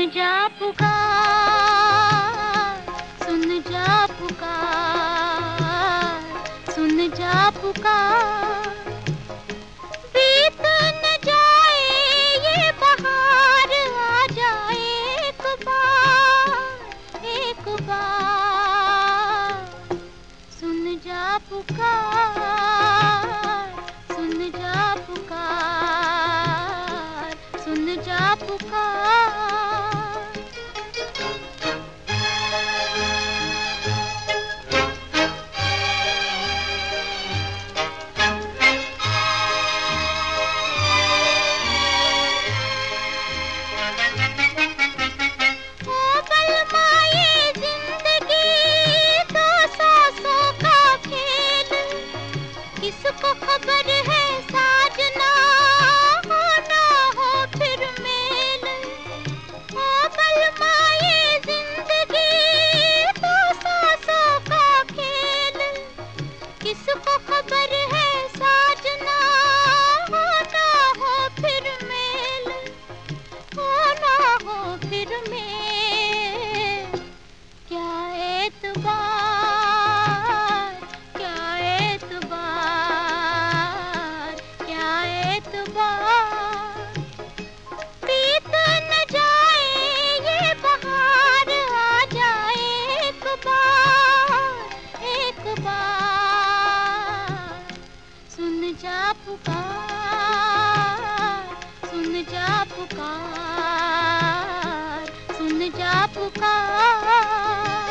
जा पुकार, सुन जा पुकार, सुन जा पुकार। बीत न जाए ये बहार, आ जाए एक बार, सुन जा पुकार, सुन जा पुकार, सुन जा पुकार। किसको खबर है साजना, हो ना हो फिर मेल। ओ बलमा ये जिंदगी तो सांसों का खेल। किसको खबर है साजना, हो ना हो फिर मेल, हो ना हो फिर मेल। क्या एतबार, क्या एतबार, क्या एतबार। बीत न जाए ये बहार, आ जाए एक बार, सुन जा पुकार, सुन जा पुकार, सुन जा पुकार।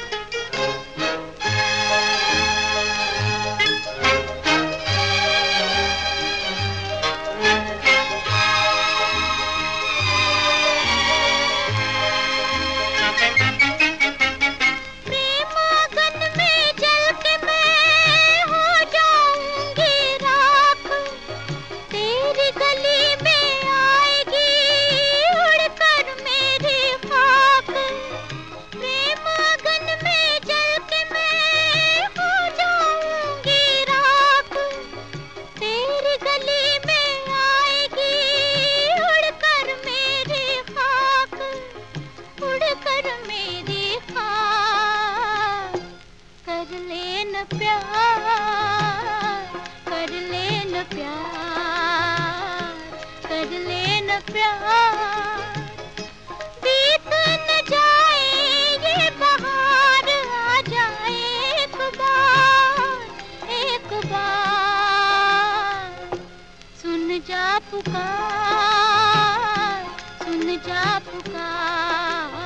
प्यार कर लेना, प्यार कर लेना, प्यार। बीत न जाए ये बहार, आ जाए एक बार, सुन जा पुकार, सुन जा पुकार।